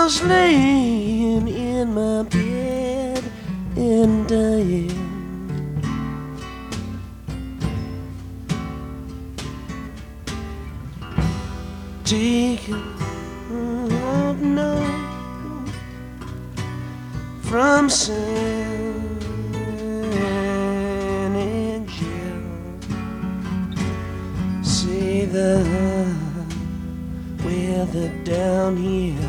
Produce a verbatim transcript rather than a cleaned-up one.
was laying in my bed and dying. Taken, oh no, from San Angel. See the weather down here